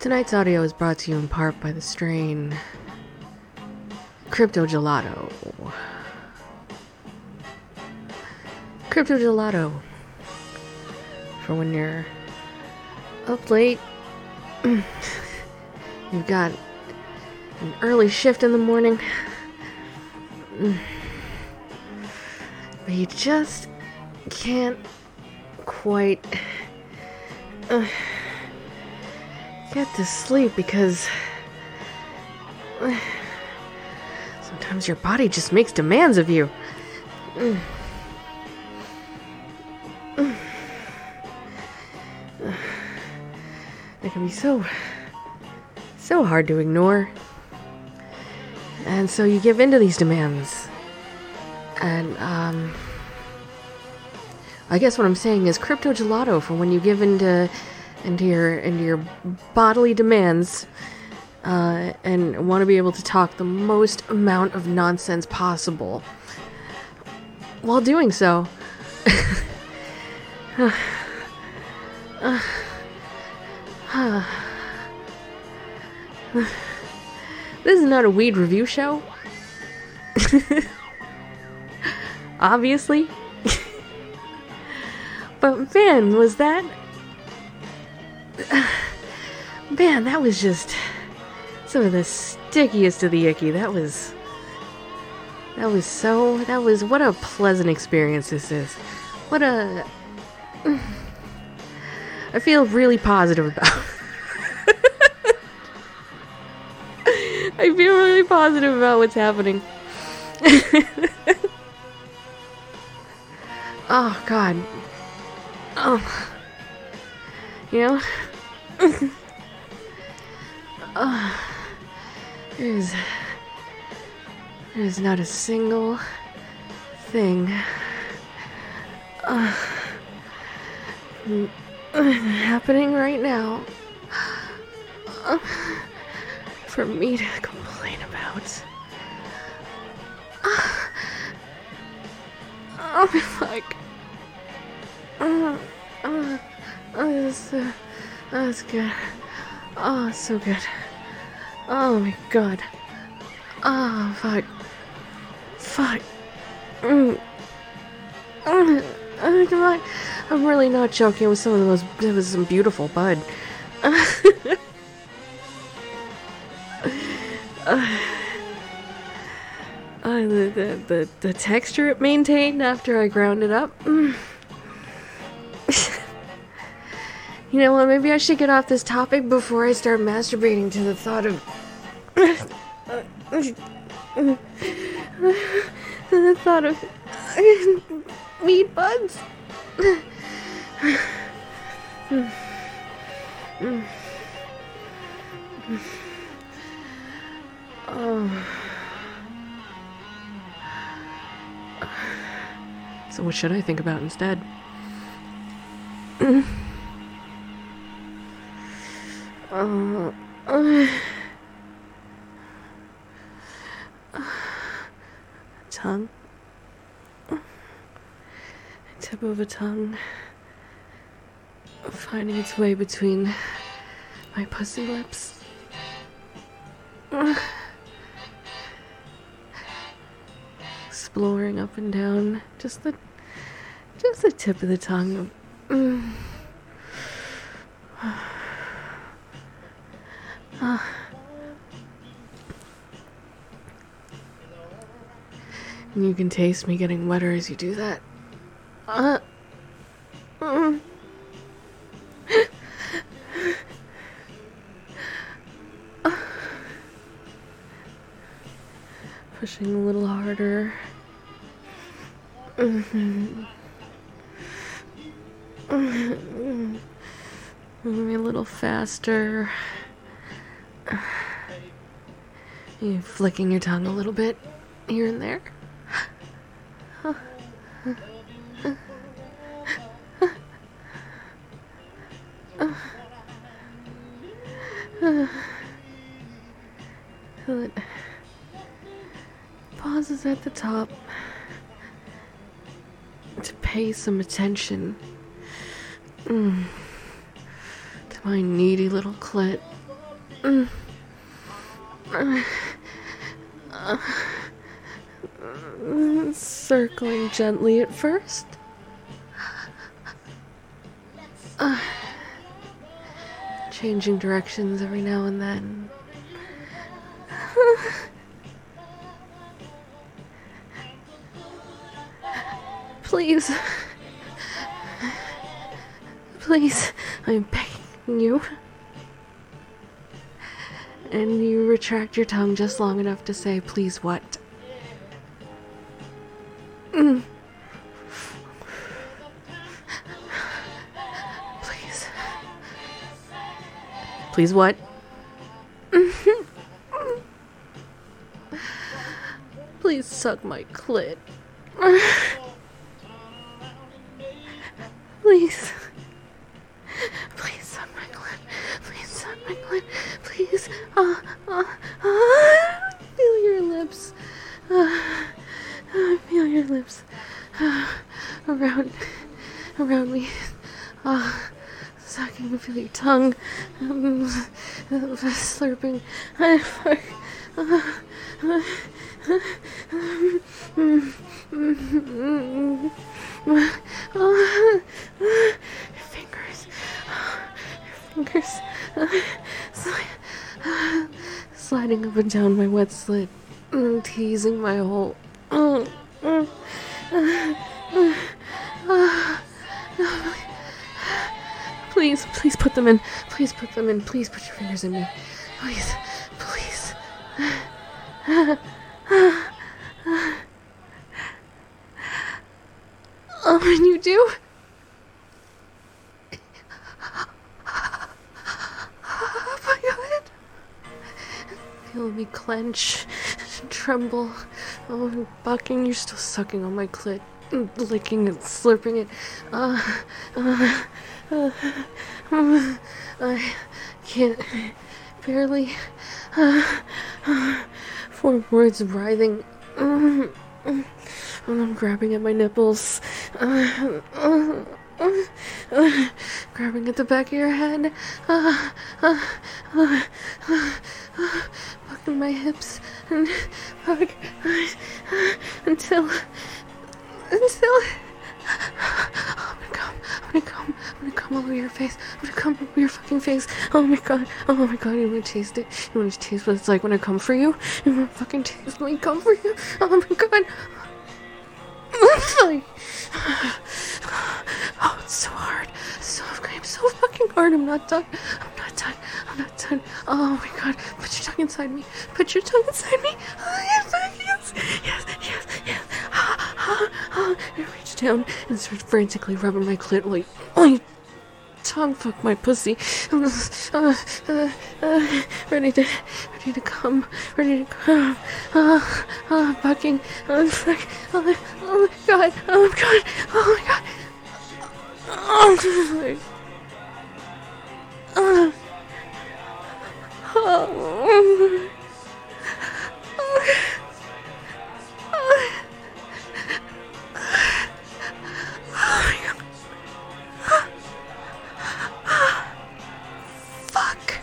Tonight's audio is brought to you in part by the strain Crypto Gelato. Crypto Gelato. For when you're up late, you've got an early shift in the morning, but you just can't quite get to sleep because sometimes your body just makes demands of you. It can be so hard to ignore. And so you give in to these demands. And I guess what I'm saying is Crypto Gelato for when you give into your bodily demands and want to be able to talk the most amount of nonsense possible while doing so. This is not a weed review show. Obviously. But man, was that... Man, that was just some of the stickiest of the icky. That was what a pleasant experience this is. I feel really positive about. I feel really positive about what's happening. Oh God. Oh. You know? There's not a single thing happening right now for me to complain about. Like, that's good. Oh, it's so good. Oh my God. Oh, fuck. Come on. I'm really not joking. It was some beautiful bud. The texture it maintained after I ground it up. You know what, maybe I should get off this topic before I start masturbating to the thought of... the thought of... weed buds. Oh. So what should I think about instead? Tongue. Tip of a tongue finding its way between my pussy lips. Exploring up and down just the tip of the tongue. And you can taste me getting wetter as you do that. Pushing a little harder. Maybe a little faster. You flicking your tongue a little bit here and there. Pauses at the top to pay some attention to my needy little clit. Circling gently at first. Changing directions every now and then. Please. Please, I'm begging you. And you retract your tongue just long enough to say, please what? Please. Please what? Please suck my clit. Please. Please suck my clit. Please suck my clit. Please. Feel your lips. Feel your lips. Around me. Sucking. Feel your tongue. Slurping. Your fingers sliding up and down my wet slit, teasing my hole. Please put them in. Please put them in. Please put your fingers in me. Please. And you do? Oh my God. Feel me clench, tremble. Oh, I'm bucking. You're still sucking on my clit, licking it, slurping it. I can't barely form words of writhing. I'm grabbing at my nipples. Grabbing at the back of your head. Fucking my hips. And fuck. Until I'm gonna come over your face. I'm gonna come over your fucking face. Oh my god, you wanna taste it? You wanna taste what it's like when I come for you? You wanna fucking taste when I come for you? Oh my god. Oh, it's so hard. So fucking hard. I'm not done. Oh my god. Put your tongue inside me. Oh, yes. I reach down and start frantically rubbing my clit while you tongue fuck my pussy. Ready to come. Fucking. Oh my god. Fuck.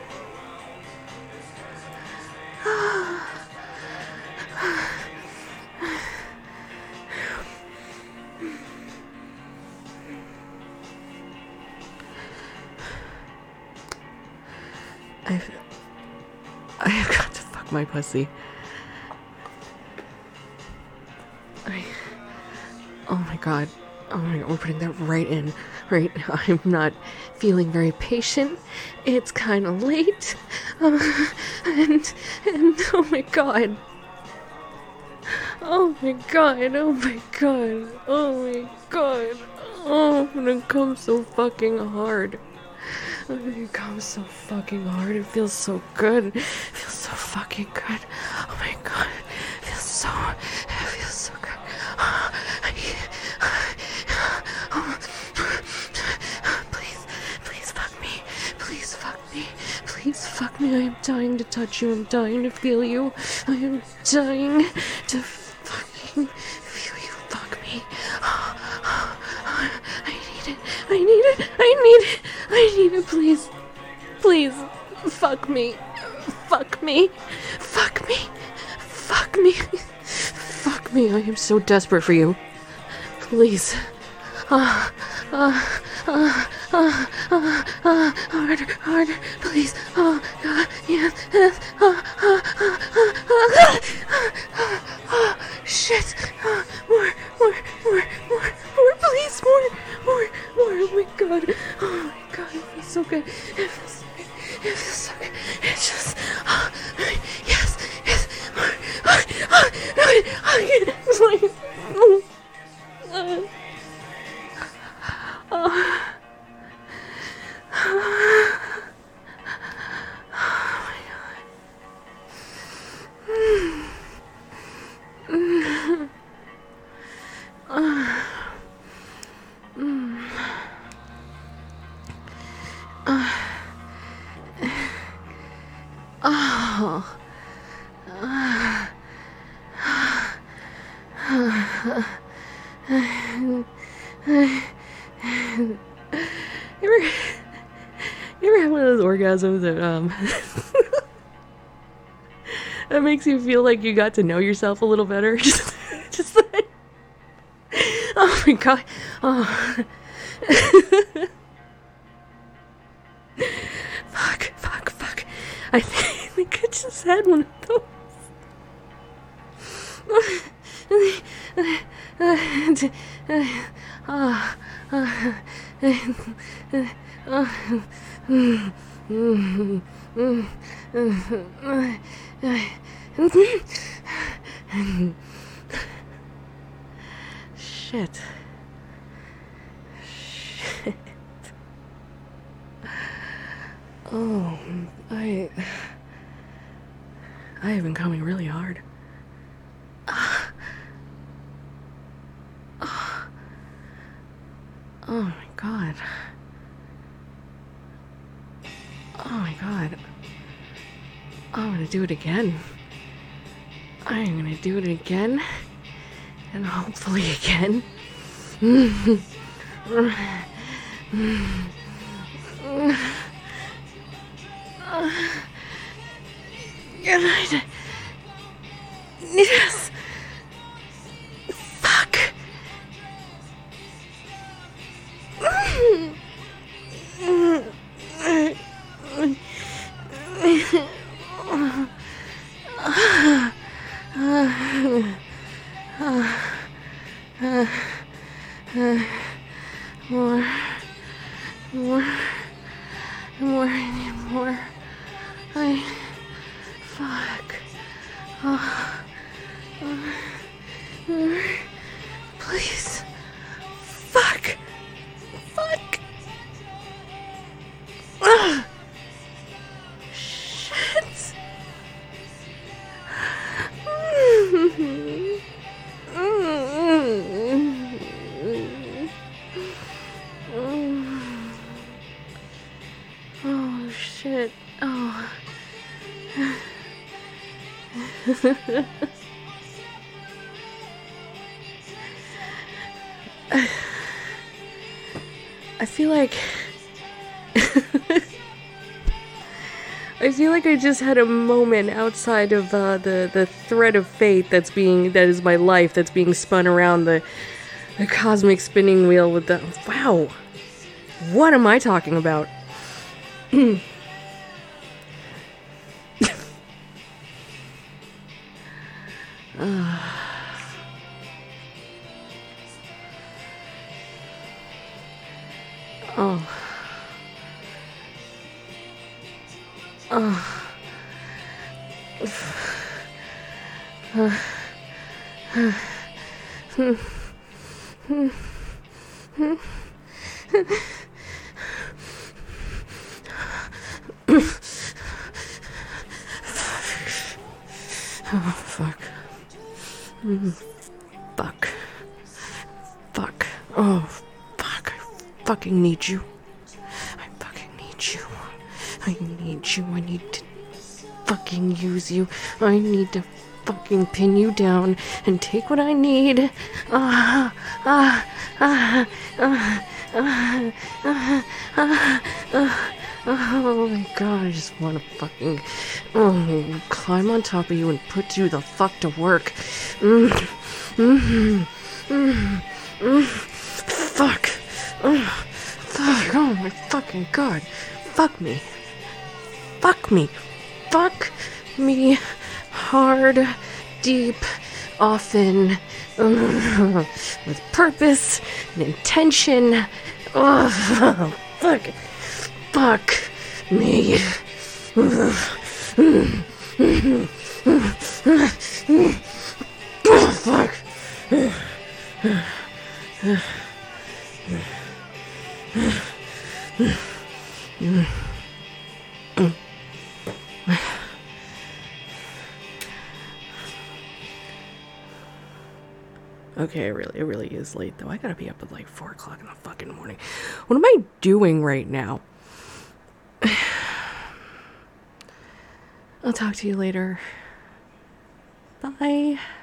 I've got to fuck my pussy. Oh my god, we're putting that right in. Right, I'm not feeling very patient. It's kind of late. And oh my god. Oh, I'm gonna come so fucking hard. It comes so fucking hard. It feels so good. It feels so fucking good. Oh my god. It feels so good. Please fuck me. I am dying to touch you. I'm dying to feel you. I am dying to fucking feel you. Fuck me. I need it. Please. Fuck me. Fuck me. Fuck me. Fuck me. Fuck me. I am so desperate for you. Please. Harder, please. Oh, God, yes. Shit. More, please, more. Oh my God. Oh my God, it feels so good. It feels so good. It just, yes. You ever have one of those orgasms that that makes you feel like you got to know yourself a little better? Just like, oh my God. Oh. Fuck. I think I just had one of those. Shit. Oh, I have been coming really hard. Oh my God. Oh my God. I'm gonna do it again. I'm gonna do it again. And hopefully again. Yes. Fuck. More. Fuck. Please. Fuck. Shit. Oh, shit. Oh. I feel like I just had a moment outside of the thread of fate that is my life, that's being spun around the cosmic spinning wheel with the... Wow! What am I talking about? Oh, fuck. Fuck. Oh, fuck. I fucking need you. I need to fucking use you. I need to fucking pin you down and take what I need. Oh my god, I just want to fucking climb on top of you and put you the fuck to work. Fuck. Fuck. Oh my fucking god. Fuck me. Fuck me. Fuck me hard, deep, often, with purpose and intention. Oh, fuck. Fuck me. Oh, fuck. Okay, it really is late though. I gotta be up at like 4 o'clock in the fucking morning. What am I doing right now? I'll talk to you later. Bye.